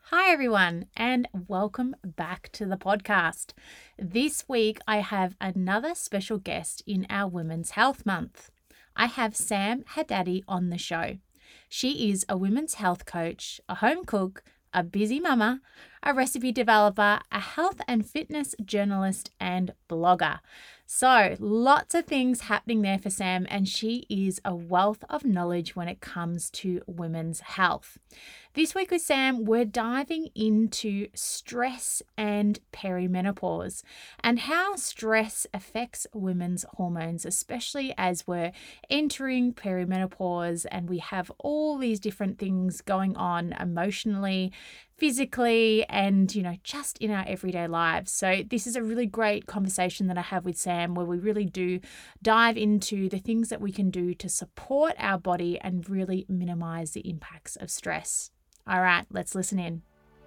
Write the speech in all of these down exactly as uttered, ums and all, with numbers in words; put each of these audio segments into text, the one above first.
Hi, everyone, and welcome back to the podcast. This week, I have another special guest in our Women's Health Month. I have Sam Haddadi on the show. She is a women's health coach, a home cook, a busy mama, a recipe developer, a health and fitness journalist, and blogger. So, lots of things happening there for Sam, and she is a wealth of knowledge when it comes to women's health. This week with Sam, we're diving into stress and perimenopause and how stress affects women's hormones, especially as we're entering perimenopause and we have all these different things going on emotionally, physically, and, you know, just in our everyday lives. So this is a really great conversation that I have with Sam where we really do dive into the things that we can do to support our body and really minimize the impacts of stress. All right, let's listen in.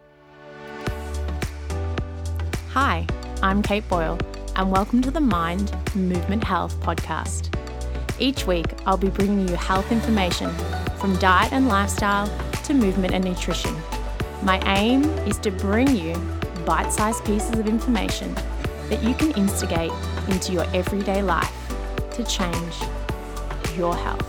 Hi, I'm Kate Boyle, and welcome to the Mind Movement Health podcast. Each week, I'll be bringing you health information from diet and lifestyle to movement and nutrition. My aim is to bring you bite-sized pieces of information that you can instigate into your everyday life to change your health.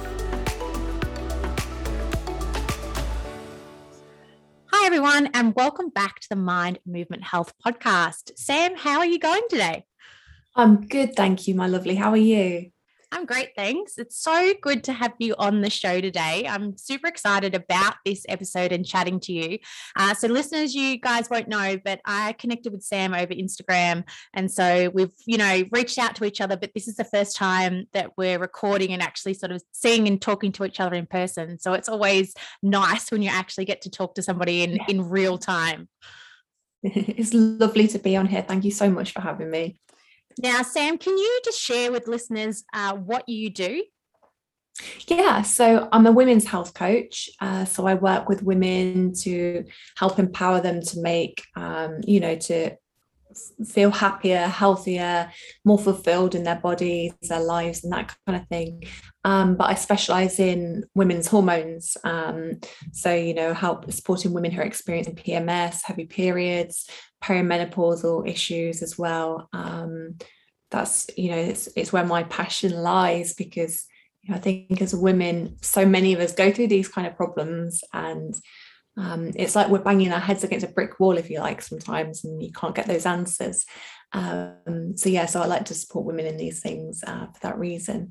Hi, everyone, and welcome back to the Mind Movement Health podcast. Sam, how are you going today? I'm good, thank you, my lovely. How are you? I'm great, thanks. It's so good to have you on the show today. I'm super excited about this episode and chatting to you. Uh, so listeners, you guys won't know, but I connected with Sam over Instagram. And so we've, you know, reached out to each other, but this is the first time that we're recording and actually sort of seeing and talking to each other in person. So it's always nice when you actually get to talk to somebody in, in real time. It's lovely to be on here. Thank you so much for having me. Now, Sam, can you just share with listeners uh, what you do? Yeah, so I'm a women's health coach. Uh, so I work with women to help empower them to make, um, you know, to feel happier, healthier, more fulfilled in their bodies, their lives, and that kind of thing. Um, but I specialize in women's hormones. Um, so, you know, help supporting women who are experiencing P M S, heavy periods, perimenopausal issues as well. Um, that's, you know, it's, it's where my passion lies because, you know, I think as women, so many of us go through these kind of problems and Um, it's like we're banging our heads against a brick wall, if you like, sometimes, and you can't get those answers. Um, so, yeah, so I like to support women in these things uh, for that reason.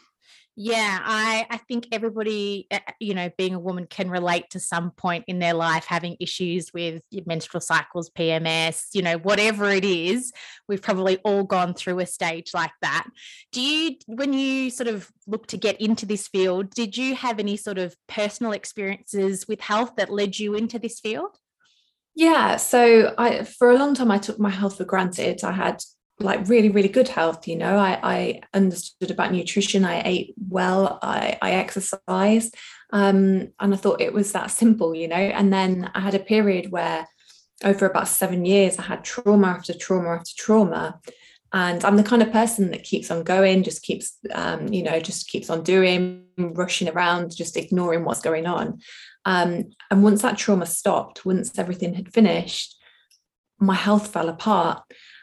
Yeah, I, I think everybody, you know, being a woman can relate to some point in their life having issues with menstrual cycles, P M S, you know, whatever it is. We've probably all gone through a stage like that. Do you, when you sort of look to get into this field, did you have any sort of personal experiences with health that led you into this field? Yeah, so I for a long time I took my health for granted. I had like really, really good health, you know. I, I understood about nutrition, I ate well, I, I exercised, um, and I thought it was that simple, you know. And then I had a period where over about seven years I had trauma after trauma after trauma. And I'm the kind of person that keeps on going, just keeps, um, you know, just keeps on doing, rushing around, just ignoring what's going on. Um, and once that trauma stopped, once everything had finished, my health fell apart.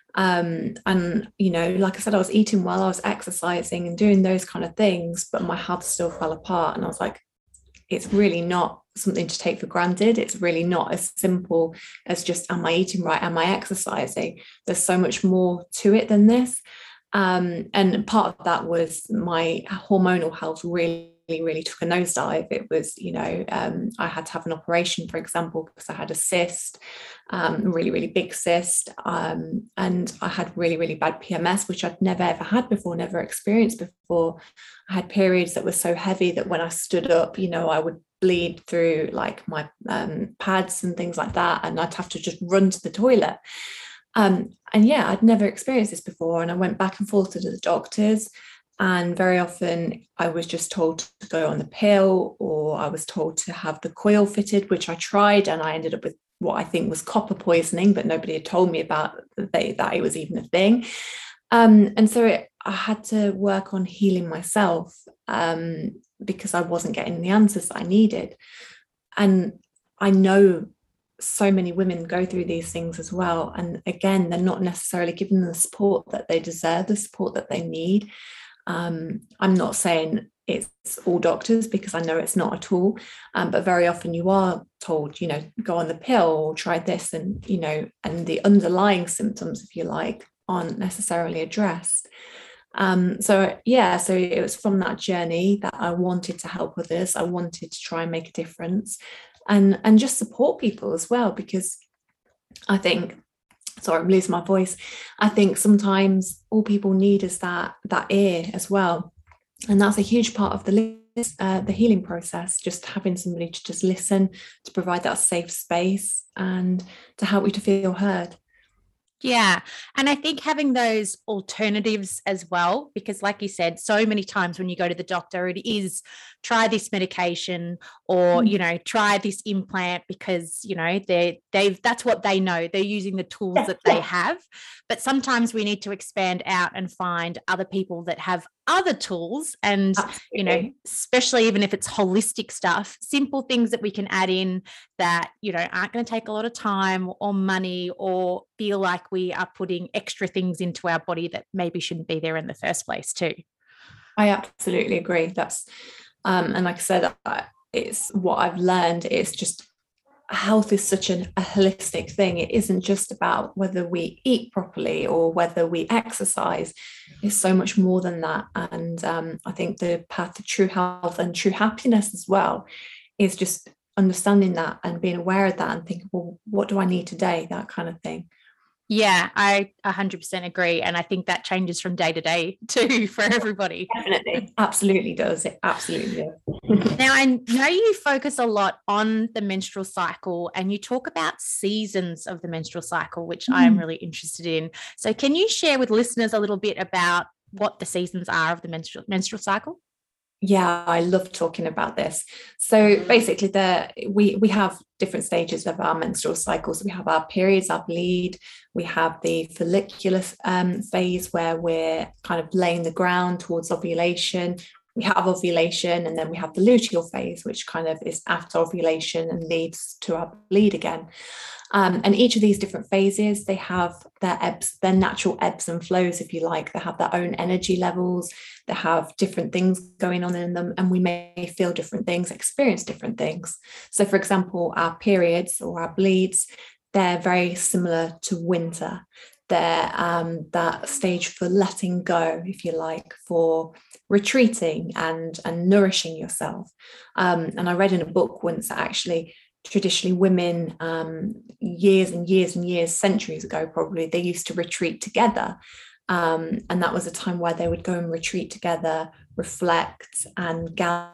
Um, and, you know, like I said, I was eating well, I was exercising and doing those kind of things, but my health still fell apart. And I was like, it's really not something to take for granted. It's really not as simple as just, am I eating right? Am I exercising? There's so much more to it than this. Um, and part of that was my hormonal health really really took a nosedive. It was, you know, um, I had to have an operation, for example, because I had a cyst, um, a really, really big cyst. Um, and I had really, really bad P M S, which I'd never ever had before, never experienced before. I had periods that were so heavy that when I stood up, you know, I would bleed through like my um, pads and things like that. And I'd have to just run to the toilet. Um, and yeah, I'd never experienced this before. And I went back and forth to the doctors. And very often I was just told to go on the pill, or I was told to have the coil fitted, which I tried, and I ended up with what I think was copper poisoning, but nobody had told me about that, that it was even a thing. Um, and so it, I had to work on healing myself um, because I wasn't getting the answers that I needed. And I know so many women go through these things as well. And again, they're not necessarily given the support that they deserve, the support that they need. Um, I'm not saying it's all doctors, because I know it's not at all. Um, but very often you are told, you know, go on the pill or try this, and, you know, and the underlying symptoms, if you like, aren't necessarily addressed. Um, so yeah, so it was from that journey that I wanted to help others. I wanted to try and make a difference, and and just support people as well, because I think, sorry, I'm losing my voice. I think sometimes all people need is that that ear as well, and that's a huge part of the uh, the healing process. Just having somebody to just listen, to provide that safe space, and to help you to feel heard. Yeah. And I think having those alternatives as well, because like you said, so many times when you go to the doctor, it is try this medication or, you know, try this implant, because, you know, they they've that's what they know. They're using the tools that they have. But sometimes we need to expand out and find other people that have other tools, and Absolutely. You know, especially even if it's holistic stuff, simple things that we can add in that, you know, aren't going to take a lot of time or money, or feel like we are putting extra things into our body that maybe shouldn't be there in the first place too. I absolutely agree. That's um and like I said, it's what I've learned. It's just, health is such an, a holistic thing. It isn't just about whether we eat properly or whether we exercise. It's so much more than that. And um, I think the path to true health and true happiness as well is just understanding that and being aware of that and thinking, well, what do I need today? That kind of thing. Yeah, I one hundred percent agree. And I think that changes from day to day too for everybody. Definitely. Absolutely does. It absolutely does. Now, I know you focus a lot on the menstrual cycle, and you talk about seasons of the menstrual cycle, which mm. I'm really interested in. So can you share with listeners a little bit about what the seasons are of the menstrual menstrual cycle? Yeah, I love talking about this. So basically, there we we have different stages of our menstrual cycles. We have our periods, our bleed. We have the follicular um, phase, where we're kind of laying the ground towards ovulation. We have ovulation, and then we have the luteal phase, which kind of is after ovulation and leads to our bleed again. Um, and each of these different phases, they have their ebbs, their natural ebbs and flows, if you like. They have their own energy levels. They have different things going on in them, and we may feel different things, experience different things. So, for example, our periods or our bleeds, they're very similar to winter. They're um, that stage for letting go, if you like, for retreating and, and nourishing yourself. Um, and I read in a book once that actually traditionally women, um, years and years and years, centuries ago probably, they used to retreat together. Um, and that was a time where they would go and retreat together, reflect and gather,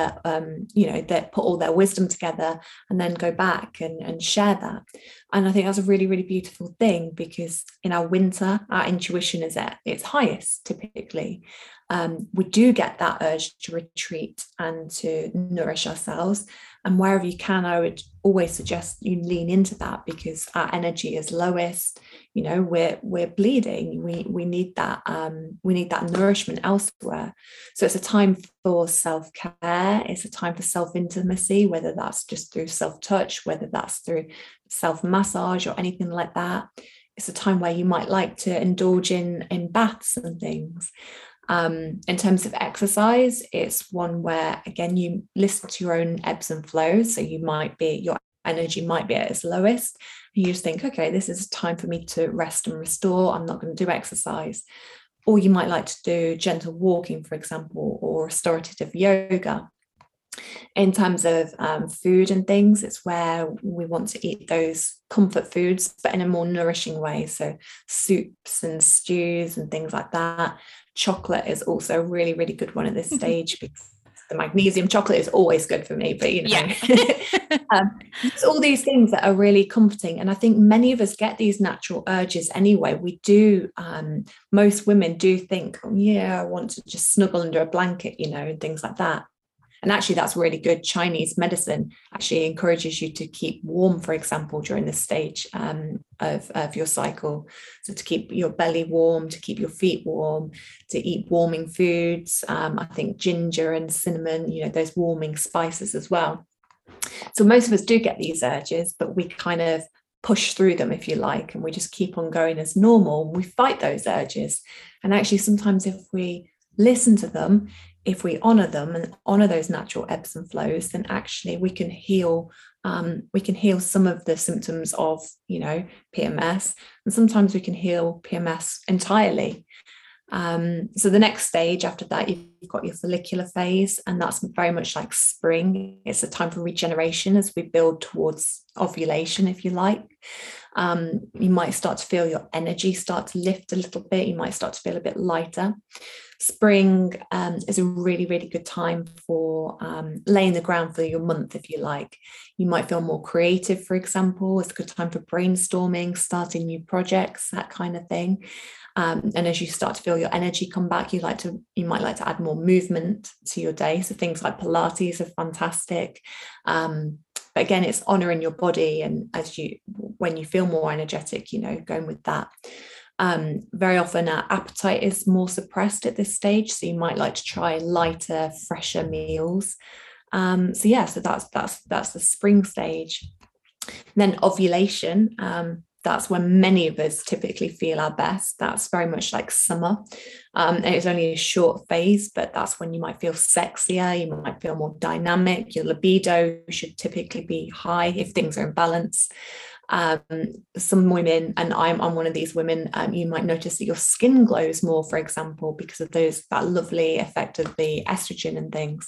um, you know, that put all their wisdom together and then go back and, and share that. And I think that's a really, really beautiful thing, because in our winter, our intuition is at its highest typically. Um, we do get that urge to retreat and to nourish ourselves. And wherever you can, I would always suggest you lean into that, because our energy is lowest. You know, we're we're bleeding. We we need that um, we need that nourishment elsewhere. So it's a time for self-care. It's a time for self-intimacy, whether that's just through self-touch, whether that's through self-massage or anything like that. It's a time where you might like to indulge in in baths and things. Um, in terms of exercise, it's one where, again, you listen to your own ebbs and flows. So you might be, your energy might be at its lowest. And you just think, okay, this is time for me to rest and restore. I'm not going to do exercise. Or you might like to do gentle walking, for example, or restorative yoga. In terms of um, food and things, it's where we want to eat those comfort foods, but in a more nourishing way. So soups and stews and things like that. Chocolate is also a really, really good one at this stage, because the magnesium chocolate is always good for me, but you know, yeah. um, it's all these things that are really comforting. And I think many of us get these natural urges anyway. We do, um, most women do think, oh, yeah, I want to just snuggle under a blanket, you know, and things like that. And actually, that's really good. Chinese medicine actually encourages you to keep warm, for example, during this stage um, of, of your cycle. So to keep your belly warm, to keep your feet warm, to eat warming foods. Um, I think ginger and cinnamon, you know, those warming spices as well. So most of us do get these urges, but we kind of push through them, if you like, and we just keep on going as normal. We fight those urges. And actually, sometimes if we listen to them, if we honor them and honor those natural ebbs and flows, then actually we can heal. Um, we can heal some of the symptoms of, you know, P M S, and sometimes we can heal P M S entirely. Um, so the next stage after that, you've got your follicular phase, and that's very much like spring. It's a time for regeneration as we build towards ovulation, if you like. Um, you might start to feel your energy start to lift a little bit. You might start to feel a bit lighter. Spring um, is a really, really good time for um, laying the ground for your month, if you like. You might feel more creative, for example. It's a good time for brainstorming, starting new projects, that kind of thing. Um, and as you start to feel your energy come back, you like to you might like to add more movement to your day. So things like Pilates are fantastic. Um, but again, it's honoring your body, and as you when you feel more energetic, you know, going with that. Um, very often our appetite is more suppressed at this stage, so you might like to try lighter, fresher meals. Um, so yeah, so that's that's that's the spring stage. And then ovulation. Um, that's when many of us typically feel our best. That's very much like summer. Um, and it's only a short phase, but that's when you might feel sexier, you might feel more dynamic. Your libido should typically be high if things are in balance. Um, some women, and I'm, I'm one of these women, um, you might notice that your skin glows more, for example, because of those that lovely effect of the estrogen and things.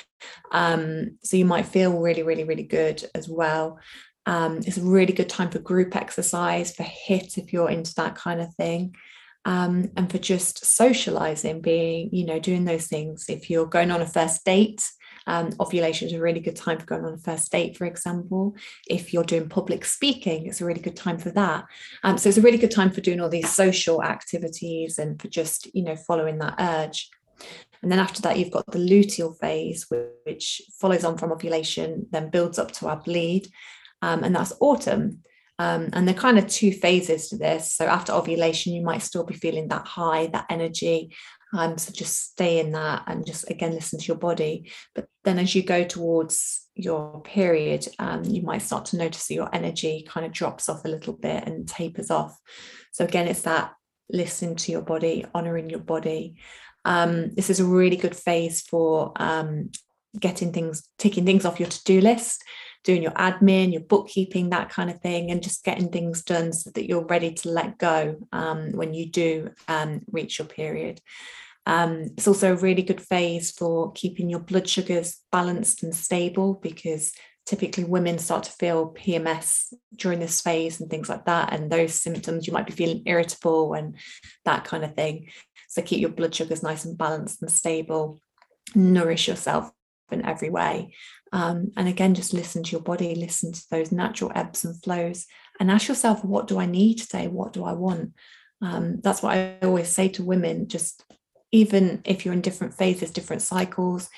Um, so you might feel really, really, really good as well. Um, it's a really good time for group exercise, for HIIT if you're into that kind of thing, um, and for just socializing, being, you know, doing those things. If you're going on a first date, um, ovulation is a really good time for going on a first date, for example. If you're doing public speaking, it's a really good time for that. Um, so it's a really good time for doing all these social activities and for just, you know, following that urge. And then after that, you've got the luteal phase, which follows on from ovulation, then builds up to our bleed. Um, and that's autumn. Um, and there are kind of two phases to this. So after ovulation, you might still be feeling that high, that energy. Um, so just stay in that and just, again, listen to your body. But then as you go towards your period, um, you might start to notice that your energy kind of drops off a little bit and tapers off. So again, it's that listen to your body, honoring your body. Um, this is a really good phase for um, getting things, ticking things off your to-do list, doing your admin, your bookkeeping, that kind of thing, and just getting things done so that you're ready to let go um, when you do um, reach your period. Um, it's also a really good phase for keeping your blood sugars balanced and stable, because typically women start to feel P M S during this phase and things like that. And those symptoms, you might be feeling irritable and that kind of thing. So keep your blood sugars nice and balanced and stable. Nourish yourself in every way. Um, and again, just listen to your body, listen to those natural ebbs and flows, and ask yourself, what do I need today? What do I want? Um, that's what I always say to women, just even if you're in different phases, different cycles,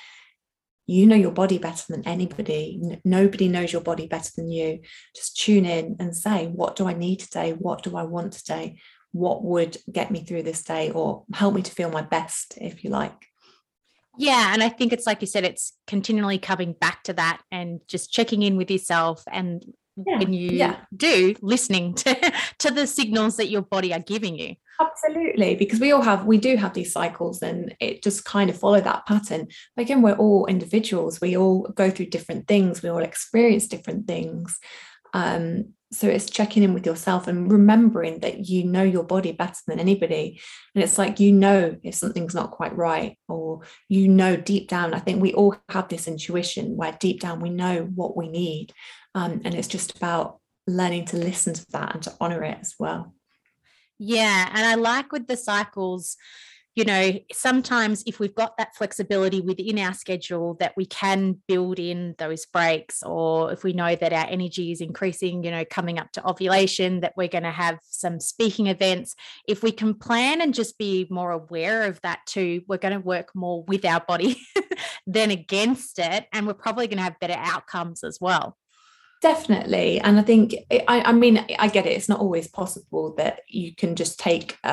you know your body better than anybody. N- nobody knows your body better than you. Just tune in and say, what do I need today? What do I want today? What would get me through this day or help me to feel my best, if you like? Yeah. And I think it's like you said, it's continually coming back to that and just checking in with yourself. And Yeah, when you yeah. do, listening to, to the signals that your body are giving you. Absolutely, because we all have, we do have these cycles, and it just kind of follow that pattern. But again, we're all individuals. We all go through different things. We all experience different things. Um, so it's checking in with yourself and remembering that you know your body better than anybody. And it's like, you know, if something's not quite right, or, you know, deep down, I think we all have this intuition where deep down we know what we need. Um, and it's just about learning to listen to that and to honor it as well. Yeah. And I like with the cycles, you know, sometimes if we've got that flexibility within our schedule, that we can build in those breaks, or if we know that our energy is increasing, you know, coming up to ovulation, that we're going to have some speaking events. If we can plan and just be more aware of that too, we're going to work more with our body than against it. And we're probably going to have better outcomes as well. Definitely. And I think, I, I mean, I get it. It's not always possible that you can just take a,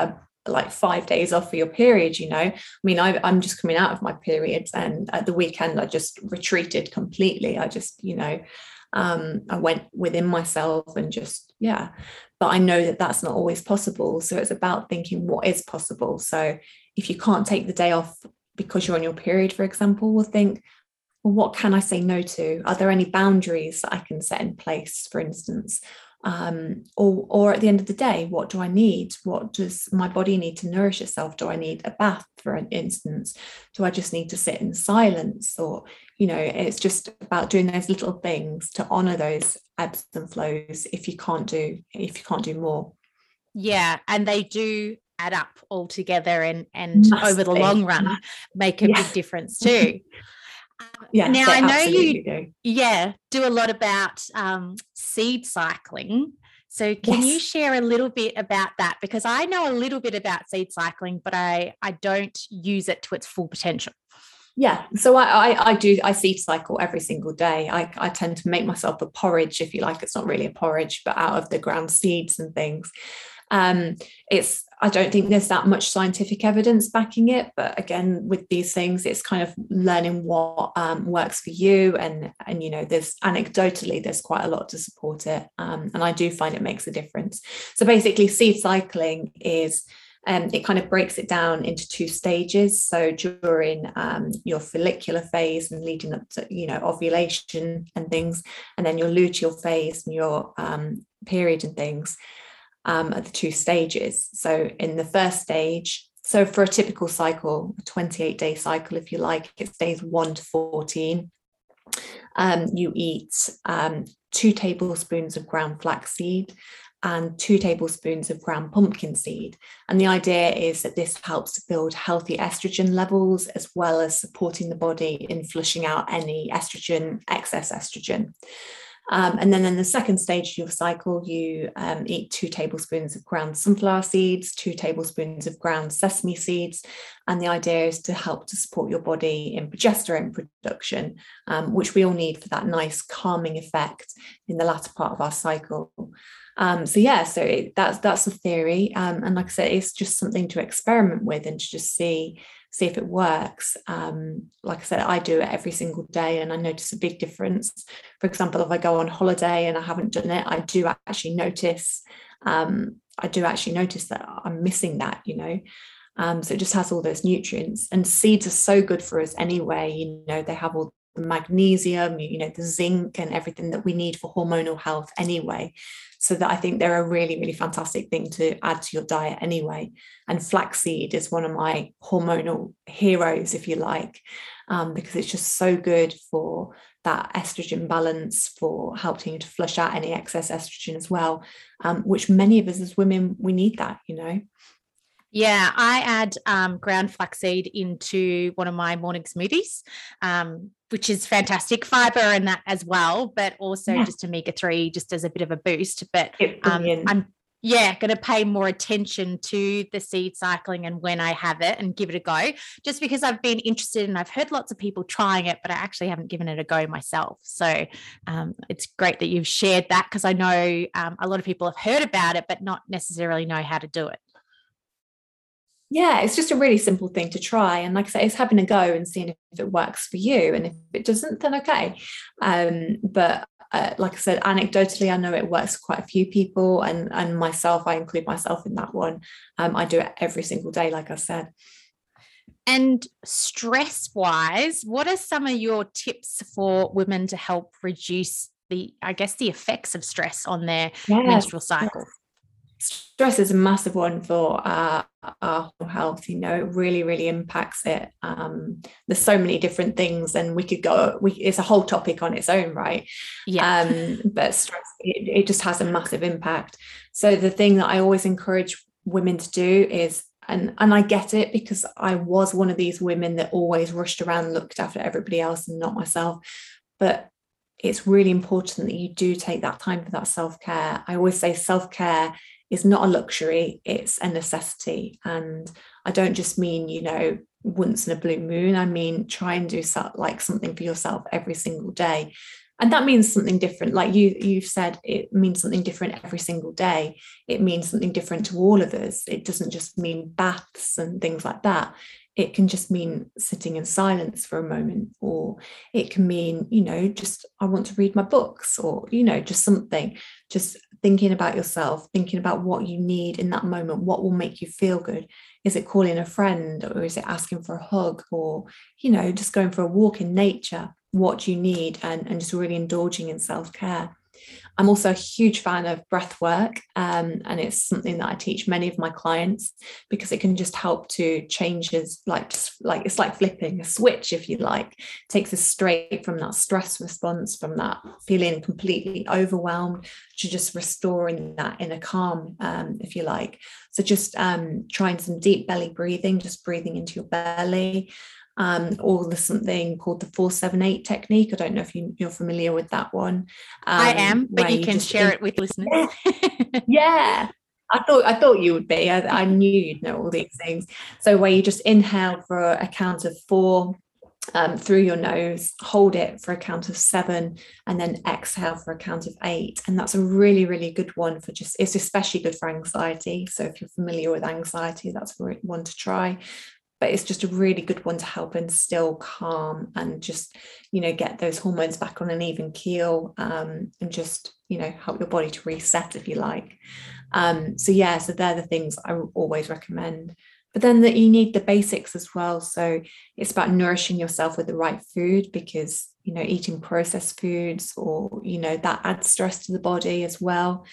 like five days off for your period, you know. I mean, I, I'm just coming out of my periods, and at the weekend I just retreated completely. I just, you know, um, I went within myself and just, yeah. But I know that that's not always possible. So it's about thinking what is possible. So if you can't take the day off because you're on your period, for example, we'll think, well, what can I say no to? Are there any boundaries that I can set in place, for instance? Um, or, or at the end of the day, what do I need? What does my body need to nourish itself? Do I need a bath, for instance? Do I just need to sit in silence? Or, you know, it's just about doing those little things to honor those ebbs and flows if you can't do, if you can't do more. Yeah, and they do add up all together, and, and over the long run make a yeah. big difference too. Yeah, now I know you do. yeah do a lot about um, seed cycling. So can yes. you share a little bit about that? Because I know a little bit about seed cycling, but I, I don't use it to its full potential. Yeah, so I, I I do I seed cycle every single day. I, I tend to make myself a porridge, if you like. It's not really a porridge, but out of the ground seeds and things. Um, it's I don't think there's that much scientific evidence backing it, but again, with these things, it's kind of learning what um, works for you, and and you know, there's anecdotally there's quite a lot to support it, um, and I do find it makes a difference. So basically, seed cycling is um, it kind of breaks it down into two stages. So during um, your follicular phase and leading up to, you know, ovulation and things, and then your luteal phase and your um, period and things. Um, at the two stages. So in the first stage, so for a typical cycle, a twenty-eight day cycle, if you like, it's days one to fourteen. Um, you eat um, two tablespoons of ground flaxseed and two tablespoons of ground pumpkin seed. And the idea is that this helps to build healthy estrogen levels, as well as supporting the body in flushing out any estrogen, excess estrogen. Um, and then in the second stage of your cycle, you um, eat two tablespoons of ground sunflower seeds, two tablespoons of ground sesame seeds. And the idea is to help to support your body in progesterone production, um, which we all need for that nice calming effect in the latter part of our cycle. Um, so yeah, so it, that's that's the theory. Um, and like I said, it's just something to experiment with and to just see see if it works. Um, like I said, I do it every single day and I notice a big difference. For example, if I go on holiday and I haven't done it, I do actually notice, um, I do actually notice that I'm missing that, you know. Um, so it just has all those nutrients, and seeds are so good for us anyway. You know, they have all the magnesium, you know, the zinc and everything that we need for hormonal health anyway. So that I think they're a really, really fantastic thing to add to your diet anyway. And flaxseed is one of my hormonal heroes, if you like, um, because it's just so good for that estrogen balance, for helping you to flush out any excess estrogen as well, um, which many of us as women, we need that, you know. Yeah, I add um, ground flaxseed into one of my morning smoothies, um, which is fantastic. Fiber and that as well, but also yeah. just omega three, just as a bit of a boost. But um, I'm yeah going to pay more attention to the seed cycling and when I have it and give it a go, just because I've been interested and I've heard lots of people trying it, but I actually haven't given it a go myself. So um, it's great that you've shared that, because I know um, a lot of people have heard about it, but not necessarily know how to do it. Yeah, it's just a really simple thing to try. And like I say, it's having a go and seeing if it works for you. And if it doesn't, then okay. Um, but uh, like I said, anecdotally, I know it works for quite a few people, and, and myself, I include myself in that one. Um, I do it every single day, like I said. And stress-wise, what are some of your tips for women to help reduce the, I guess, the effects of stress on their yes. menstrual cycle? Stress is a massive one for uh, our health. You know, it really, really impacts it. Um, there's so many different things, and we could go. We, it's a whole topic on its own, right? Yeah. Um, but stress, it, it just has a massive impact. So the thing that I always encourage women to do is, and and I get it, because I was one of these women that always rushed around, looked after everybody else and not myself. But it's really important that you do take that time for that self-care. I always say self-care is not a luxury, it's a necessity. And I don't just mean, you know, once in a blue moon. I mean, try and do so, like something for yourself every single day. And that means something different. Like you, you've said, it means something different every single day. It means something different to all of us. It doesn't just mean baths and things like that. It can just mean sitting in silence for a moment, or it can mean, you know, just I want to read my books, or, you know, just something, just thinking about yourself, thinking about what you need in that moment, what will make you feel good. Is it calling a friend, or is it asking for a hug, or, you know, just going for a walk in nature? What do you need? And, and just really indulging in self-care. I'm also a huge fan of breath work, um, and it's something that I teach many of my clients, because it can just help to change us, like just like it's like flipping a switch, if you like. It takes us straight from that stress response, from that feeling completely overwhelmed, to just restoring that inner calm, um, if you like. So just um, trying some deep belly breathing, just breathing into your belly. Um, or there's something called the four seven eight technique. I don't know if you, you're familiar with that one. Um, I am, but you, you can share in- it with listeners. Yeah. yeah. I thought I thought you would be. I, I knew you'd know all these things. So where you just inhale for a count of four um, through your nose, hold it for a count of seven, and then exhale for a count of eight. And that's a really, really good one for just, it's especially good for anxiety. So if you're familiar with anxiety, that's one to try. But it's just a really good one to help instill calm and just, you know, get those hormones back on an even keel, um, and just, you know, help your body to reset, if you like. Um, so yeah, so they're the things I always recommend. But then that you need the basics as well. So it's about nourishing yourself with the right food, because, you know, eating processed foods, or, you know, that adds stress to the body as well.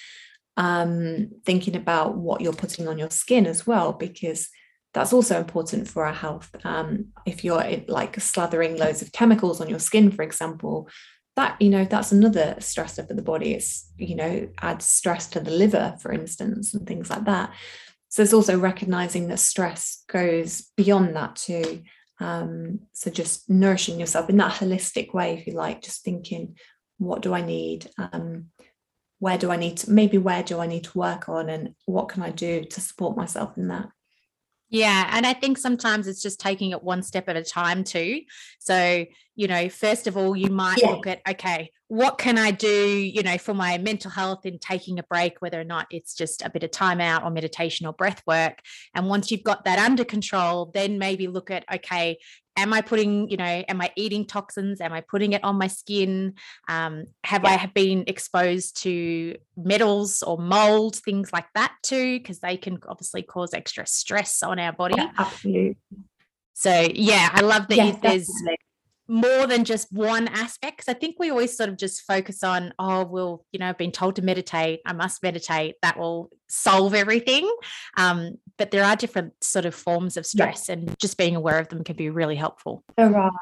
Um, thinking about what you're putting on your skin as well, because that's also important for our health. Um, if you're like slathering loads of chemicals on your skin, for example, that, you know, that's another stressor for the body. It's, you know, adds stress to the liver, for instance, and things like that. So it's also recognizing that stress goes beyond that too. Um, so just nourishing yourself in that holistic way, if you like, just thinking, what do I need? Um, where do I need to, maybe where do I need to work on, and what can I do to support myself in that? Yeah. And I think sometimes it's just taking it one step at a time too. So, you know, first of all, you might yeah. look at, okay, what can I do, you know, for my mental health in taking a break, whether or not it's just a bit of time out or meditation or breath work. And once you've got that under control, then maybe look at, okay, am I putting, you know, am I eating toxins? Am I putting it on my skin? Um, have yeah. I been exposed to metals or mold, things like that too? Because they can obviously cause extra stress on our body. Yeah, absolutely. So yeah, I love that yes, you, there's more than just one aspect. Because I think we always sort of just focus on, oh, well, you know, I've been told to meditate. I must meditate. That will solve everything. Um, but there are different sort of forms of stress, yeah. and just being aware of them can be really helpful. There are.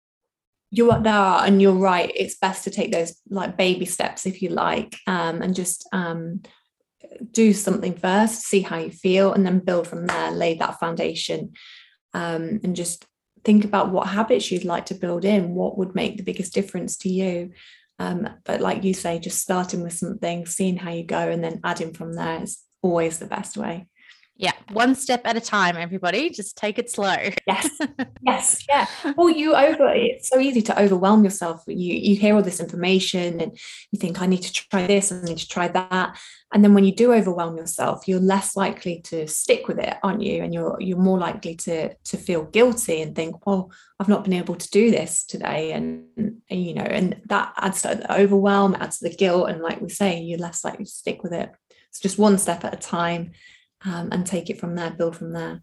You are there, are, and you're right. It's best to take those like baby steps, if you like, um, and just um, do something first, see how you feel, and then build from there. Lay that foundation, um, and just think about what habits you'd like to build in, what would make the biggest difference to you. Um, but like you say, just starting with something, seeing how you go, and then adding from there is always the best way. Yeah, one step at a time, everybody. Just take it slow. Yes, yes, yeah. Well, you over. It's so easy to overwhelm yourself. You you hear all this information, and you think, I need to try this, I need to try that. And then when you do overwhelm yourself, you're less likely to stick with it, aren't you? And you're you're more likely to to feel guilty and think, well, I've not been able to do this today, and, and you know, and that adds to the overwhelm, adds to the guilt, and like we say, you're less likely to stick with it. It's just one step at a time. Um, and take it from there, build from there.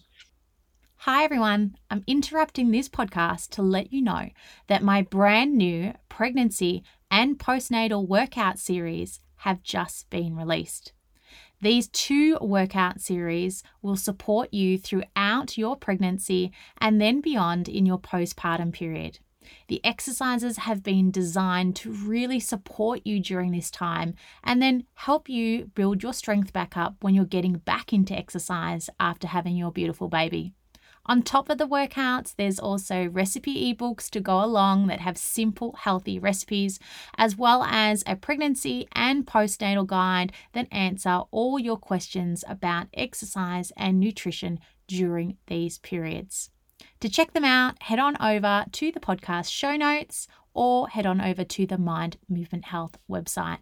Hi everyone, I'm interrupting this podcast to let you know that my brand new pregnancy and postnatal workout series have just been released. These two workout series will support you throughout your pregnancy and then beyond in your postpartum period. The exercises have been designed to really support you during this time and then help you build your strength back up when you're getting back into exercise after having your beautiful baby. On top of the workouts, there's also recipe ebooks to go along that have simple, healthy recipes, as well as a pregnancy and postnatal guide that answer all your questions about exercise and nutrition during these periods. To check them out, head on over to the podcast show notes or head on over to the Mind Movement Health website.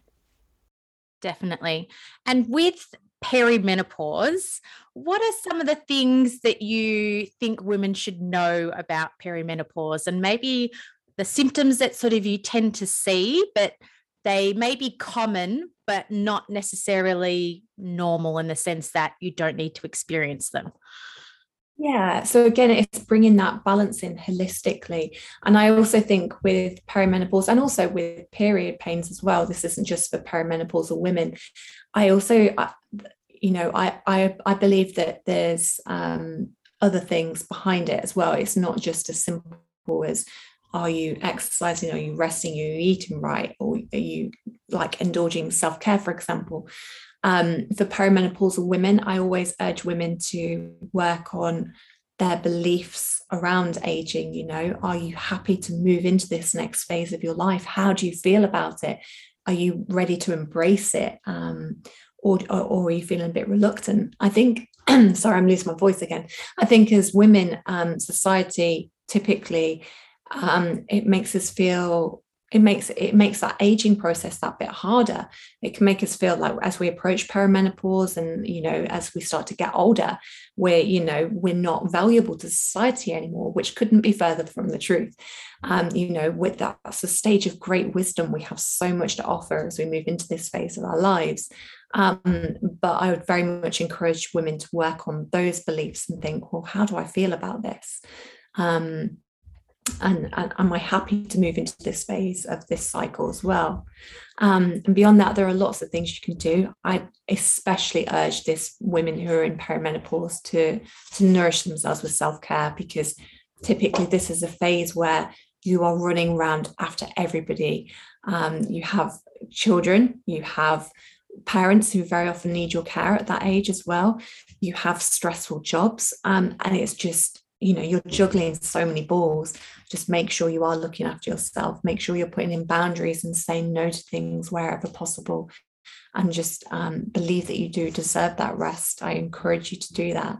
Definitely. And with perimenopause, what are some of the things that you think women should know about perimenopause, and maybe the symptoms that sort of you tend to see, but they may be common, but not necessarily normal in the sense that you don't need to experience them? Yeah. So again, it's bringing that balance in holistically. And I also think with perimenopause and also with period pains as well, this isn't just for perimenopausal women. I also, you know, I I, I believe that there's um, other things behind it as well. It's not just as simple as, are you exercising? Are you resting? Are you eating right? Or are you like indulging self-care, for example? Um, for perimenopausal women, I always urge women to work on their beliefs around aging. You know, are you happy to move into this next phase of your life? How do you feel about it? Are you ready to embrace it? Um, or, or, or are you feeling a bit reluctant? I think, sorry, I'm losing my voice again. I think as women, um, society typically, um, it makes us feel it makes it makes that aging process that bit harder. It can make us feel like as we approach perimenopause and, you know, as we start to get older, we're, you know, we're not valuable to society anymore, which couldn't be further from the truth. Um, you know, with that, that's a stage of great wisdom. We have so much to offer as we move into this phase of our lives. Um, but I would very much encourage women to work on those beliefs and think, well, how do I feel about this? Um, And, and am I happy to move into this phase of this cycle as well? Um, and beyond that, there are lots of things you can do. I especially urge this women who are in perimenopause to, to nourish themselves with self-care, because typically this is a phase where you are running around after everybody. Um, you have children, you have parents who very often need your care at that age as well. You have stressful jobs, um, and it's just, you know, you're juggling so many balls. Just make sure you are looking after yourself. Make sure you're putting in boundaries and saying no to things wherever possible. And just um, believe that you do deserve that rest. I encourage you to do that.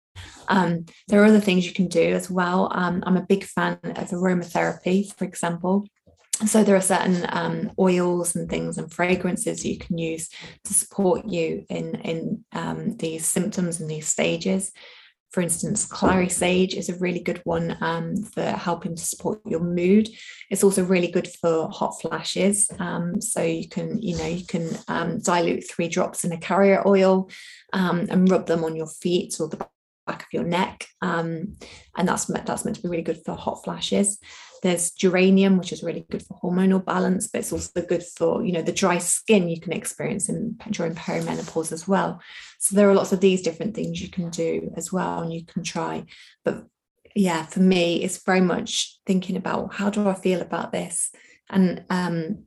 Um, there are other things you can do as well. Um, I'm a big fan of aromatherapy, for example. So there are certain um, oils and things and fragrances you can use to support you in, in um, these symptoms and these stages. For instance, clary sage is a really good one um, for helping to support your mood. It's also really good for hot flashes. Um, so you can, you know, you can um, dilute three drops in a carrier oil um, and rub them on your feet or the back of your neck. Um, and that's, that's meant to be really good for hot flashes. There's geranium, which is really good for hormonal balance, but it's also good for, you know, the dry skin you can experience in, during perimenopause as well. So there are lots of these different things you can do as well, and you can try. But yeah, for me, it's very much thinking about, how do I feel about this? And um,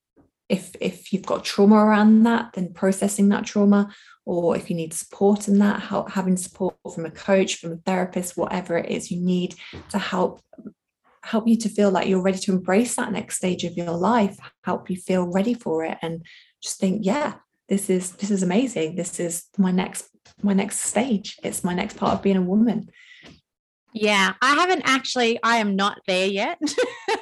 if if you've got trauma around that, then processing that trauma, or if you need support in that, how, having support from a coach, from a therapist, whatever it is you need to help help you to feel like you're ready to embrace that next stage of your life, help you feel ready for it, and just think, yeah, this is this is amazing. This is my next my next stage. It's my next part of being a woman. Yeah, I haven't actually, I am not there yet. So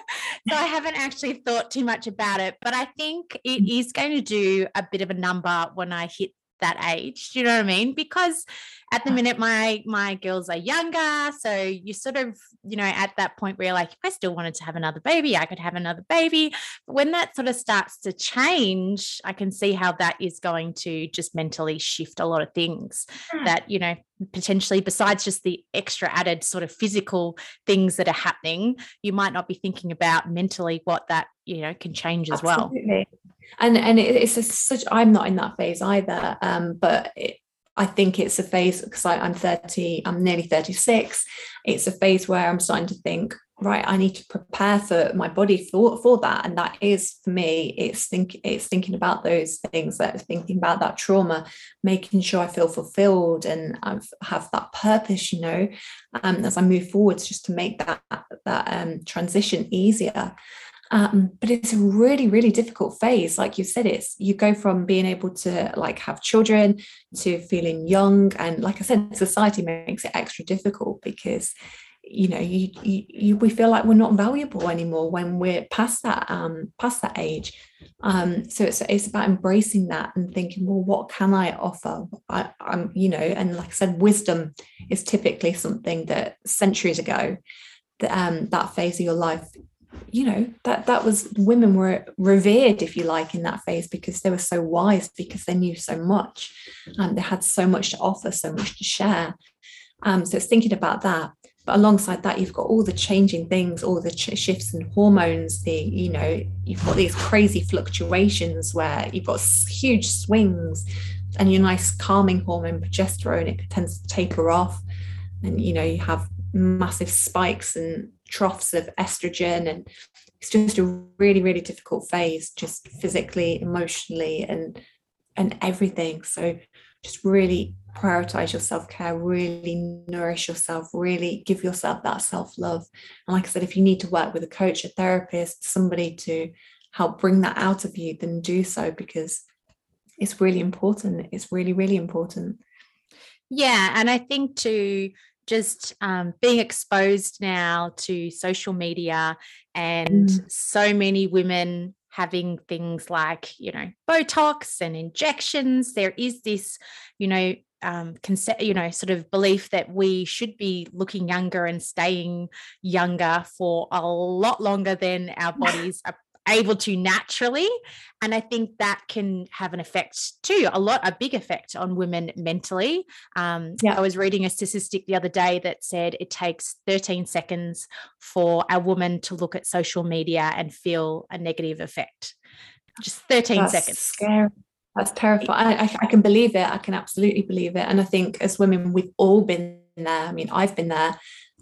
I haven't actually thought too much about it, but I think it is going to do a bit of a number when I hit that age. Do you know what I mean? Because at the minute my my girls are younger, so you sort of, you know, at that point where you're like, if I still wanted to have another baby, I could have another baby. But when that sort of starts to change, I can see how that is going to just mentally shift a lot of things that, you know, potentially, besides just the extra added sort of physical things that are happening, you might not be thinking about mentally what that, you know, can change as well. Absolutely. And and it, it's a, such, I'm not in that phase either, um, but it, I think it's a phase, because I'm thirty, I'm nearly thirty-six. It's a phase where I'm starting to think, right, I need to prepare for my body for, for that. And that is, for me, it's think it's thinking about those things, that thinking about that trauma, making sure I feel fulfilled and I have that purpose, you know, um, as I move forwards, just to make that that um, transition easier. Um, but it's a really, really difficult phase. Like you said, it's, you go from being able to like have children to feeling young. And like I said, society makes it extra difficult because you know, you, you, you we feel like we're not valuable anymore when we're past that um past that age. Um, so it's it's about embracing that and thinking, well, what can I offer? I, I'm, you know, and like I said, wisdom is typically something that centuries ago, that um that phase of your life, you know, that that was, women were revered, if you like, in that phase because they were so wise, because they knew so much, and um, they had so much to offer, so much to share. Um, so it's thinking about that. But alongside that, you've got all the changing things, all the ch- shifts in hormones, the, you know, you've got these crazy fluctuations where you've got huge swings, and your nice calming hormone progesterone, it tends to taper off. And, you know, you have massive spikes and troughs of estrogen. And it's just a really, really difficult phase, just physically, emotionally, and and everything. So just really prioritize your self-care, really nourish yourself, really give yourself that self-love. And like I said, if you need to work with a coach, a therapist, somebody to help bring that out of you, then do so, because it's really important. It's really, really important. Yeah. And I think too, just um, being exposed now to social media and mm. so many women having things like, you know, Botox and injections, there is this, you know, um, concept, you know, sort of belief that we should be looking younger and staying younger for a lot longer than our bodies are able to naturally. And I think that can have an effect too, a lot, a big effect on women mentally. Um, yeah. I was reading a statistic the other day that said it takes thirteen seconds for a woman to look at social media and feel a negative effect. Just thirteen That's seconds. Scary. That's terrifying. I, I can believe it. I can absolutely believe it. And I think as women, we've all been there. I mean, I've been there.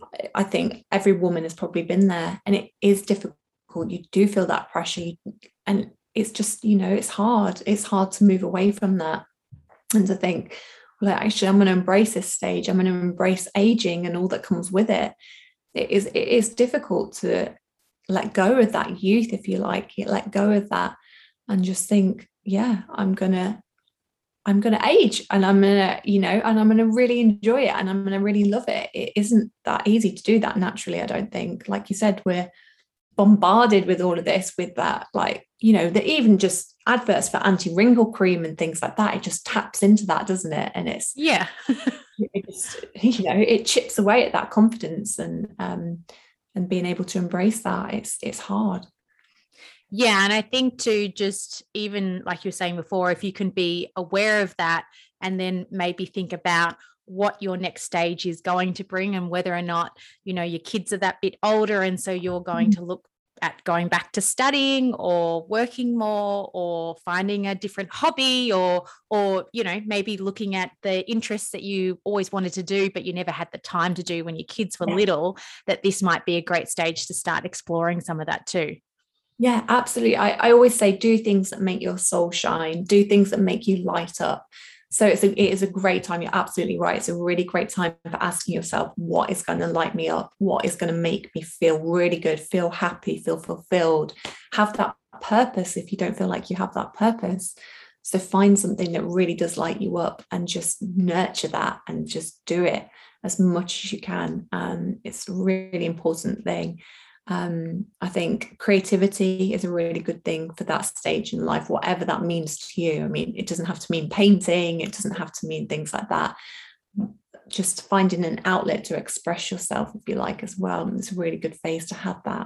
I think every woman has probably been there, and it is difficult. You do feel that pressure, and it's just, you know, it's hard. It's hard to move away from that and to think, well, actually, I'm going to embrace this stage. I'm going to embrace aging and all that comes with it. It is, it is difficult to let go of that youth, if you like. You let go of that and just think, yeah, I'm gonna, I'm gonna age, and I'm gonna, you know, and I'm gonna really enjoy it, and I'm gonna really love it. It isn't that easy to do that naturally, I don't think. Like you said, we're bombarded with all of this, with that, like, you know, that even just adverts for anti-wrinkle cream and things like that, it just taps into that, doesn't it? And it's, yeah, it just, you know, it chips away at that confidence, and um and being able to embrace that, it's it's hard. Yeah. And I think too, just even like you were saying before, if you can be aware of that and then maybe think about what your next stage is going to bring, and whether or not, you know, your kids are that bit older, and so you're going to look at going back to studying or working more or finding a different hobby, or or you know, maybe looking at the interests that you always wanted to do but you never had the time to do when your kids were little, that this might be a great stage to start exploring some of that too. Yeah, absolutely. I, I always say, do things that make your soul shine, do things that make you light up. So it's a, it is a great time. You're absolutely right. It's a really great time for asking yourself, what is going to light me up? What is going to make me feel really good, feel happy, feel fulfilled, have that purpose if you don't feel like you have that purpose. So find something that really does light you up and just nurture that and just do it as much as you can. Um, it's a really important thing. Um, I think creativity is a really good thing for that stage in life, whatever that means to you. I mean, it doesn't have to mean painting, it doesn't have to mean things like that. Just finding an outlet to express yourself, if you like, as well. And it's a really good phase to have that.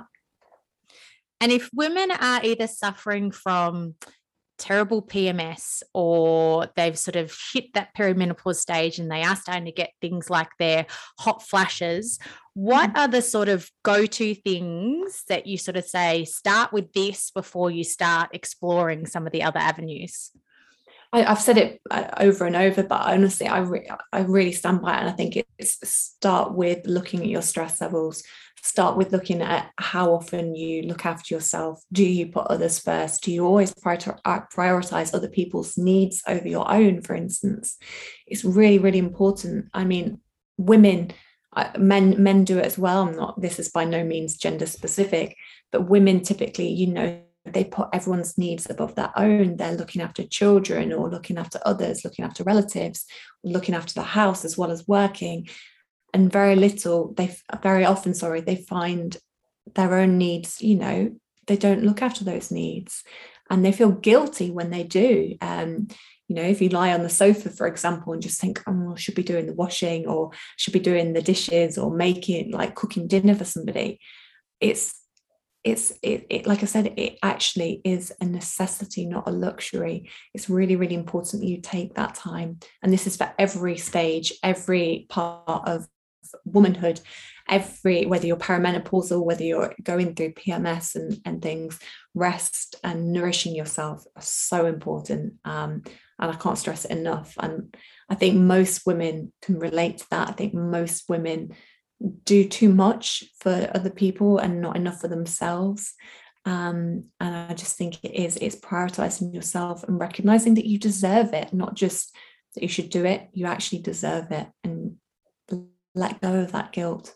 And if women are either suffering from terrible P M S, or they've sort of hit that perimenopause stage and they are starting to get things like their hot flashes, what are the sort of go-to things that you sort of say, start with this before you start exploring some of the other avenues? I, I've said it over and over, but honestly, I, re- I really stand by it. And I think it's start with looking at your stress levels. Start with looking at how often you look after yourself. Do you put others first? Do you always prioritize other people's needs over your own, for instance? It's really, really important. I mean, women, men, men do it as well. I'm not, this is by no means gender specific, but women typically, you know, they put everyone's needs above their own. They're looking after children or looking after others, looking after relatives, looking after the house as well as working. and very little, they very often, sorry, they find their own needs, you know, they don't look after those needs, and they feel guilty when they do. Um, you know, if you lie on the sofa, for example, and just think, oh, I should be doing the washing, or should be doing the dishes, or making, like, cooking dinner for somebody, it's it's it, it like I said, it actually is a necessity, not a luxury. It's really, really important that you take that time, and this is for every stage, every part of womanhood, every, whether you're perimenopausal, whether you're going through P M S and, and things. Rest and nourishing yourself are so important, um, and I can't stress it enough. And I think most women can relate to that. I think most women do too much for other people and not enough for themselves, um, and I just think it is it's prioritizing yourself and recognizing that you deserve it, not just that you should do it, you actually deserve it, and let go of that guilt.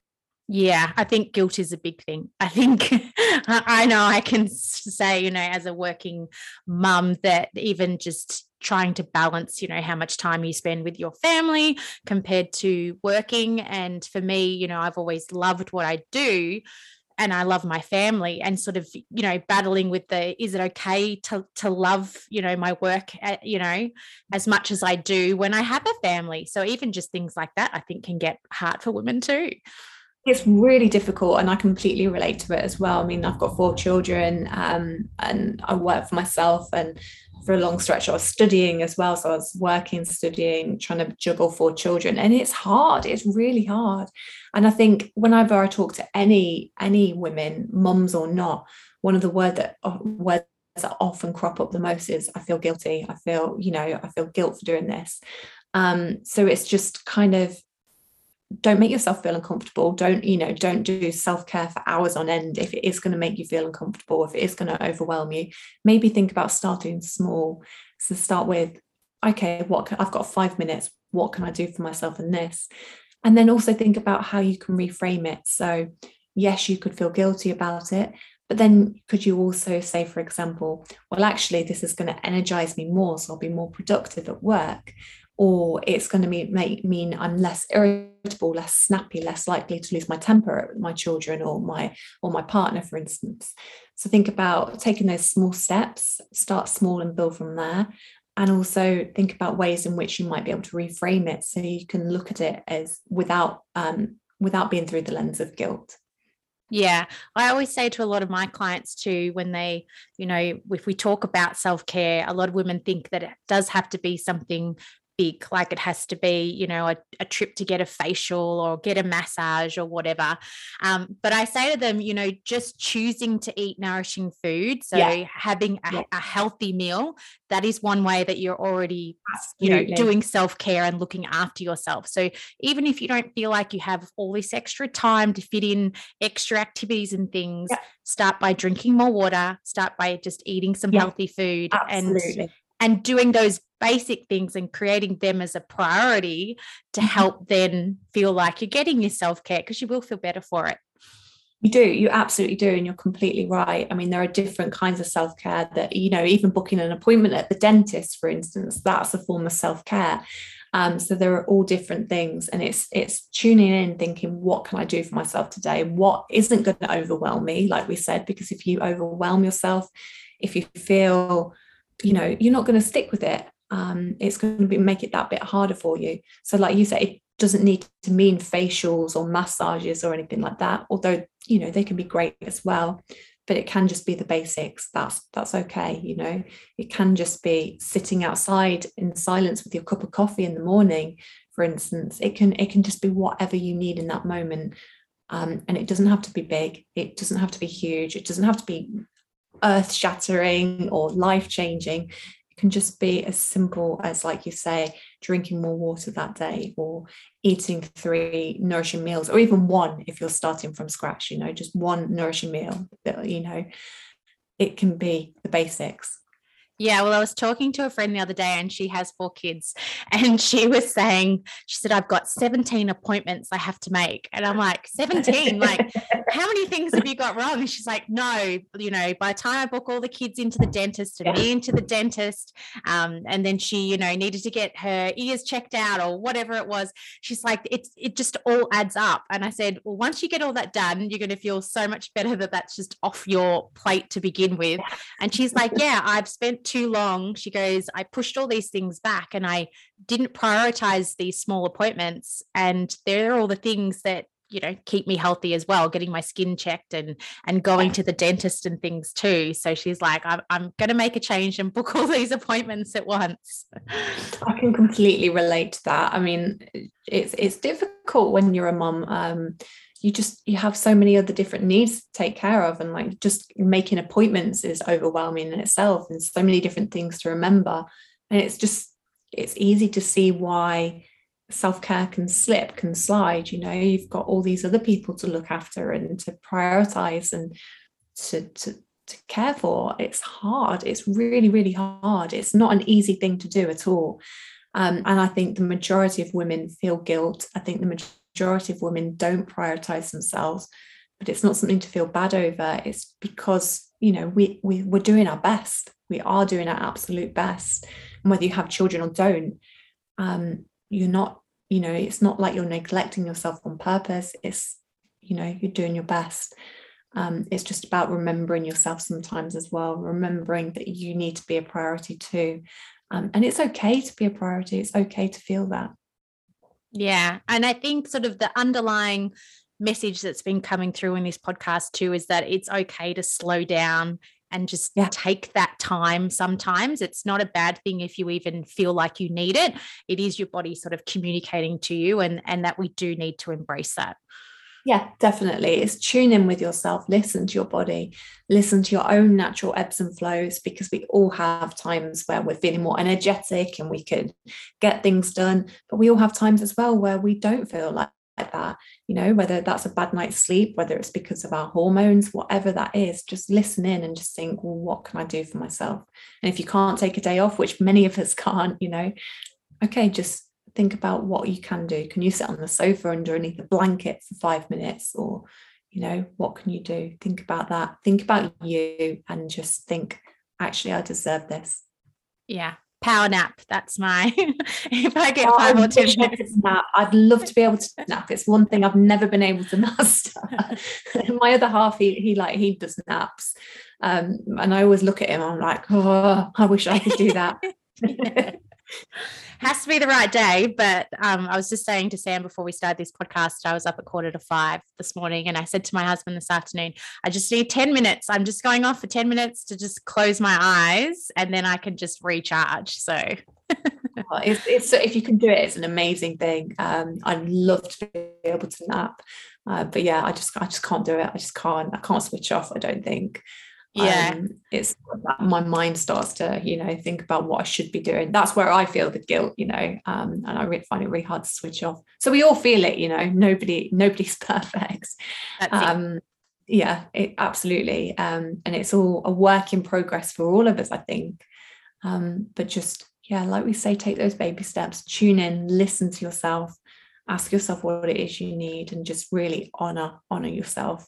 Yeah, I think guilt is a big thing. I think I know I can say, you know, as a working mum, that even just trying to balance, you know, how much time you spend with your family compared to working. And for me, you know, I've always loved what I do, and I love my family, and sort of, you know, battling with the, is it okay to to love, you know, my work, you know, as much as I do when I have a family. So even just things like that, I think, can get hard for women too. It's really difficult, and I completely relate to it as well. I mean, I've got four children, um, and I work for myself, and for a long stretch I was studying as well. So I was working, studying, trying to juggle four children, and it's hard. It's really hard. And I think whenever I talk to any any women, mums or not, one of the word that words that often crop up the most is, I feel guilty. I feel, you know, I feel guilt for doing this. Um, so it's just kind of, don't make yourself feel uncomfortable. Don't, you know, don't do self-care for hours on end if it is going to make you feel uncomfortable, if it is going to overwhelm you. Maybe think about starting small. So start with, okay, what can, I've got five minutes. What can I do for myself in this? And then also think about how you can reframe it. So yes, you could feel guilty about it, but then could you also say, for example, well, actually, this is going to energize me more, so I'll be more productive at work. Or it's going to mean, make, mean I'm less irritable, less snappy, less likely to lose my temper at my children or my or my partner, for instance. So think about taking those small steps, start small and build from there. And also think about ways in which you might be able to reframe it so you can look at it as without um, without being through the lens of guilt. Yeah, I always say to a lot of my clients too, when they, you know, if we talk about self-care, a lot of women think that it does have to be something big, like it has to be, you know, a, a trip to get a facial or get a massage or whatever. Um, but I say to them, you know, just choosing to eat nourishing food, so yeah. having a, yeah. a healthy meal, that is one way that you're already, Absolutely. you know, doing self-care and looking after yourself. So even if you don't feel like you have all this extra time to fit in extra activities and things, yeah. start by drinking more water, start by just eating some yeah. healthy food. Absolutely. and and doing those basic things and creating them as a priority to help then feel like you're getting your self-care, because you will feel better for it. You do, you absolutely do. And you're completely right. I mean, there are different kinds of self-care that, you know, even booking an appointment at the dentist, for instance, that's a form of self-care. Um, so there are all different things, and it's it's tuning in, thinking, what can I do for myself today? What isn't going to overwhelm me, like we said, because if you overwhelm yourself, if you feel, you know, you're not going to stick with it. Um, it's going to be, make it that bit harder for you. So like you say, it doesn't need to mean facials or massages or anything like that, although, you know, they can be great as well, but it can just be the basics. That's that's okay. You know, it can just be sitting outside in silence with your cup of coffee in the morning, for instance. It can it can just be whatever you need in that moment. Um, and it doesn't have to be big. It doesn't have to be huge. It doesn't have to be earth-shattering or life-changing. It can just be as simple as, like you say, drinking more water that day, or eating three nourishing meals, or even one if you're starting from scratch, you know, just one nourishing meal that, you know, it can be the basics. Yeah, well, I was talking to a friend the other day and she has four kids and she was saying, she said, I've got seventeen appointments I have to make. And I'm like, seventeen? Like, how many things have you got wrong? And she's like, no, you know, by the time I book all the kids into the dentist and yeah. me into the dentist, um, and then she, you know, needed to get her ears checked out or whatever it was, she's like, it's, it just all adds up. And I said, well, once you get all that done, you're going to feel so much better that that's just off your plate to begin with. And she's like, yeah, I've spent too long. She goes, I pushed all these things back and I didn't prioritize these small appointments. And they're all the things that, you know, keep me healthy as well, getting my skin checked and and going to the dentist and things too. So she's like, I'm, I'm going to make a change and book all these appointments at once. I can completely relate to that. I mean, it's it's difficult when you're a mum. Um, you just you have so many other different needs to take care of, and like just making appointments is overwhelming in itself, and so many different things to remember. And it's just it's easy to see why self-care can slip, can slide. You know, you've got all these other people to look after and to prioritize and to to to care for. It's hard. It's really, really hard. It's not an easy thing to do at all. Um, and I think the majority of women feel guilt. I think the majority majority of women don't prioritize themselves, but it's not something to feel bad over. It's because, you know, we, we we're doing our best. We are doing our absolute best. And whether you have children or don't, um, you're not, you know, it's not like you're neglecting yourself on purpose. It's, you know, you're doing your best. Um, it's just about remembering yourself sometimes as well, remembering that you need to be a priority too. Um, and it's okay to be a priority. It's okay to feel that. Yeah. And I think sort of the underlying message that's been coming through in this podcast too is that it's okay to slow down and just yeah. take that time. Sometimes it's not a bad thing if you even feel like you need it. It is your body sort of communicating to you, and, and that we do need to embrace that. Yeah, definitely. It's tune in with yourself, listen to your body, listen to your own natural ebbs and flows, because we all have times where we're feeling more energetic and we can get things done. But we all have times as well where we don't feel like, like that, you know, whether that's a bad night's sleep, whether it's because of our hormones, whatever that is, just listen in and just think, well, what can I do for myself? And if you can't take a day off, which many of us can't, you know, okay, just think about what you can do. Can you sit on the sofa underneath a blanket for five minutes? Or, you know, what can you do? Think about that. Think about you and just think, actually, I deserve this. Yeah. Power nap. That's my, if I get oh, five I or ten minutes. Nap. I'd love to be able to nap. It's one thing I've never been able to master. My other half, he, he like, he does naps. Um, and I always look at him, I'm like, oh, I wish I could do that. Yeah. Has to be the right day. But um, I was just saying to Sam before we started this podcast, I was up at quarter to five this morning and I said to my husband this afternoon, I just need ten minutes. I'm just going off for ten minutes to just close my eyes and then I can just recharge. So it's, it's if you can do it, it's an amazing thing. Um, I'd love to be able to nap. Uh, but yeah, I just I just can't do it. I just can't. I can't switch off, I don't think. Yeah, um, it's my mind starts to, you know, think about what I should be doing. That's where I feel the guilt, you know, um, and I really find it really hard to switch off. So we all feel it, you know. Nobody, nobody's perfect. That's um, it. Yeah, it, absolutely. Um, and it's all a work in progress for all of us, I think. Um, but just yeah, like we say, take those baby steps. Tune in, listen to yourself, ask yourself what it is you need, and just really honor honor yourself.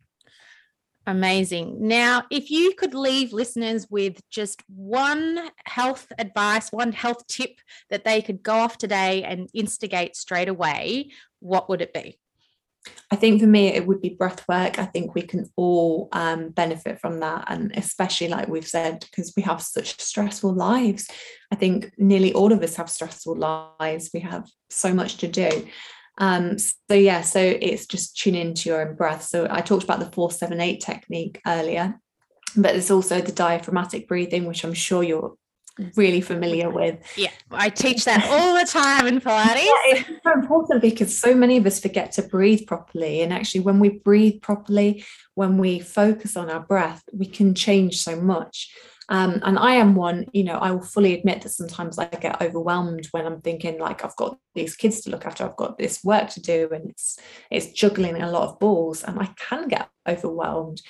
Amazing. Now, if you could leave listeners with just one health advice, one health tip that they could go off today and instigate straight away, what would it be? I think for me, it would be breath work. I think we can all um, benefit from that. And especially like we've said, because we have such stressful lives. I think nearly all of us have stressful lives. We have so much to do. Um, so yeah, so it's just tune into your own breath. So I talked about the four seven eight technique earlier, but there's also the diaphragmatic breathing, which I'm sure you're really familiar with. Yeah, I teach that all the time in Pilates. Yeah, it's so important because so many of us forget to breathe properly. And actually, when we breathe properly, when we focus on our breath, we can change so much. Um, and I am one, you know, I will fully admit that sometimes I get overwhelmed when I'm thinking like I've got these kids to look after, I've got this work to do, and it's it's juggling a lot of balls, and I can get overwhelmed.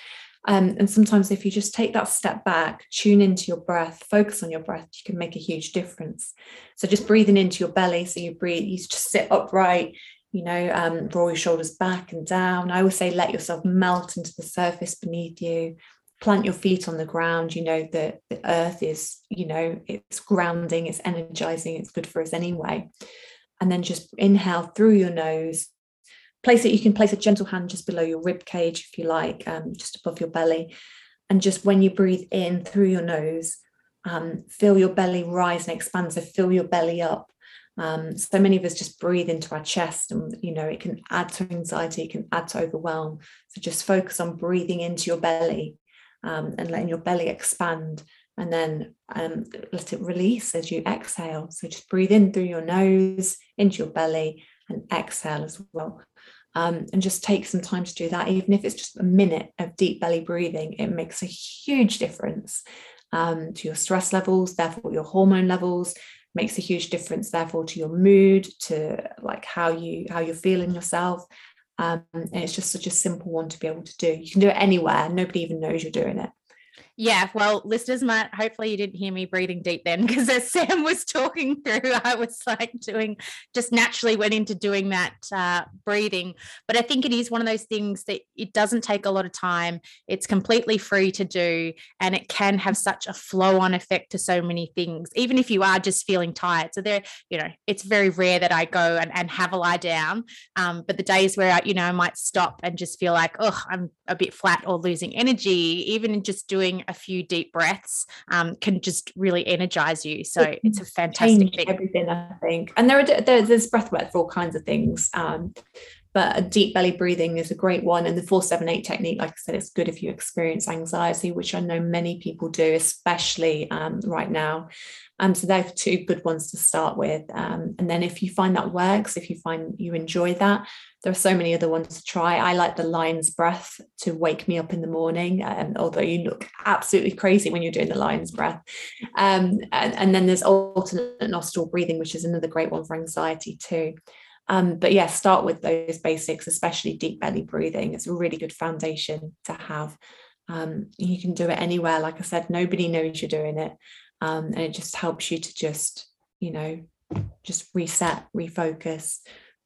Um, and sometimes if you just take that step back, tune into your breath, focus on your breath, you can make a huge difference. So just breathing into your belly. So you breathe, you just sit upright, you know, um, roll your shoulders back and down. I always say, let yourself melt into the surface beneath you. Plant your feet on the ground. You know, the, the earth is, you know, it's grounding, it's energizing, it's good for us anyway. And then just inhale through your nose. Place it, you can place a gentle hand just below your rib cage if you like, um, just above your belly. And just when you breathe in through your nose, um, feel your belly rise and expand. So fill your belly up. Um, so many of us just breathe into our chest, and you know, it can add to anxiety, it can add to overwhelm. So just focus on breathing into your belly, um, and letting your belly expand, and then um, let it release as you exhale. So just breathe in through your nose, into your belly, and exhale as well. Um, and just take some time to do that. Even if it's just a minute of deep belly breathing, it makes a huge difference um, to your stress levels, therefore your hormone levels, makes a huge difference, therefore to your mood, to like how you how you're feeling yourself. Um, and it's just such a simple one to be able to do. You can do it anywhere. Nobody even knows you're doing it. Yeah, well, listeners might, hopefully you didn't hear me breathing deep then, because as Sam was talking through, I was like doing, just naturally went into doing that uh, breathing. But I think it is one of those things that it doesn't take a lot of time. It's completely free to do, and it can have such a flow-on effect to so many things, even if you are just feeling tired. So there, you know, it's very rare that I go and, and have a lie down. Um, but the days where I, you know, I might stop and just feel like, oh, I'm a bit flat or losing energy, even just doing a few deep breaths um, can just really energize you. So it it's a fantastic thing. Everything, I think. And there are there, there's breath work for all kinds of things. Um, but a deep belly breathing is a great one. And the four seven eight technique, like I said, it's good if you experience anxiety, which I know many people do, especially um, right now. Um, so they're two good ones to start with. Um, and then if you find that works, if you find you enjoy that, there are so many other ones to try. I like the lion's breath to wake me up in the morning, um, although you look absolutely crazy when you're doing the lion's breath. Um, and, and then there's alternate nostril breathing, which is another great one for anxiety too. Um, but yeah, start with those basics, especially deep belly breathing. It's a really good foundation to have. Um, you can do it anywhere. Like I said, nobody knows you're doing it. Um, and it just helps you to just, you know, just reset, refocus,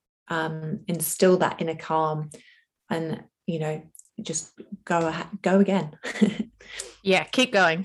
um, instill that inner calm, and, you know, just go, go again. Yeah, keep going.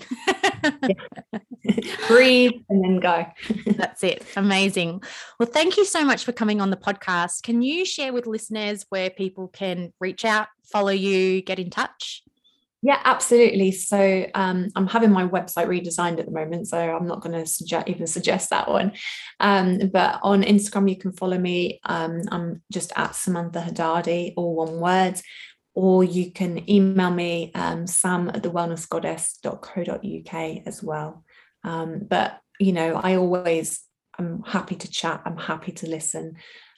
Breathe and then go. That's it. Amazing. Well, thank you so much for coming on the podcast. Can you share with listeners where people can reach out, follow you, get in touch? Yeah, absolutely. So um, I'm having my website redesigned at the moment, so I'm not going to suggest even suggest that one. Um, but on Instagram, you can follow me. Um, I'm just at Samantha Haddadi, all one word. Or you can email me, um, sam at the wellness goddess dot co dot uk as well. Um, but, you know, I always, I'm happy to chat. I'm happy to listen.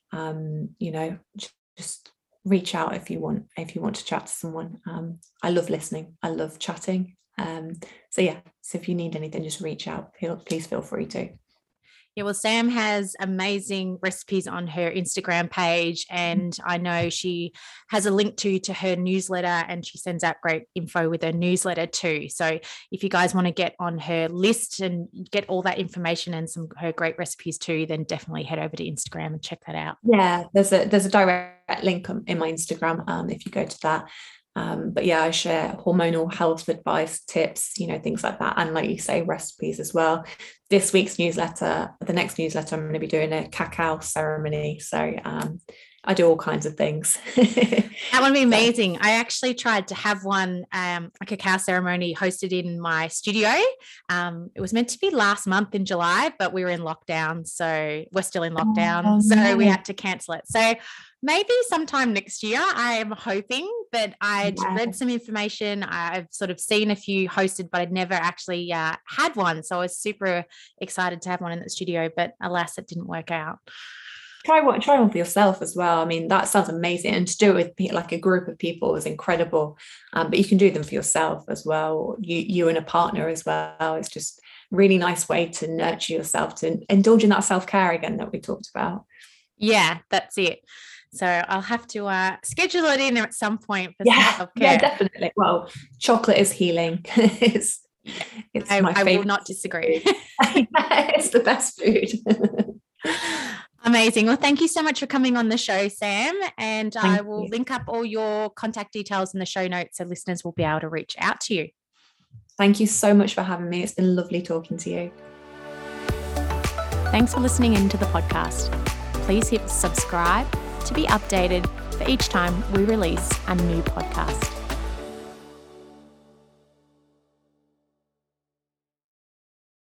Um, you know, just reach out if you want, if you want to chat to someone. Um, I love listening. I love chatting. Um, so yeah, so if you need anything, just reach out. Feel, please feel free to. Yeah, well, Sam has amazing recipes on her Instagram page, and I know she has a link to to her newsletter, and she sends out great info with her newsletter too. So if you guys want to get on her list and get all that information and some her great recipes too, then definitely head over to Instagram and check that out. Yeah, there's a there's a direct link in my Instagram um, if you go to that. Um, but yeah, I share hormonal health advice, tips, you know, things like that. And like you say, recipes as well. This week's newsletter, the next newsletter, I'm going to be doing a cacao ceremony. So um, I do all kinds of things. That would be amazing. I actually tried to have one, um, a cacao ceremony hosted in my studio. Um, it was meant to be last month in July, but we were in lockdown. So we're still in lockdown. Oh, so no. We had to cancel it. So maybe sometime next year, I am hoping. But I'd yeah. read some information. I've sort of seen a few hosted, but I'd never actually uh, had one. So I was super excited to have one in the studio, but alas, it didn't work out. Try one, try one for yourself as well. I mean, that sounds amazing. And to do it with like a group of people is incredible. Um, but you can do them for yourself as well. You, you and a partner as well. It's just a really nice way to nurture yourself, to indulge in that self-care again that we talked about. Yeah, that's it. So I'll have to uh, schedule it in at some point for yeah, some self-care. Yeah, definitely. Well, chocolate is healing. it's yeah. it's I, my I favorite. will not disagree. It's the best food. Amazing. Well, thank you so much for coming on the show, Sam. And Thank I will you. link up all your contact details in the show notes so listeners will be able to reach out to you. Thank you so much for having me. It's been lovely talking to you. Thanks for listening into the podcast. Please hit subscribe to be updated for each time we release a new podcast.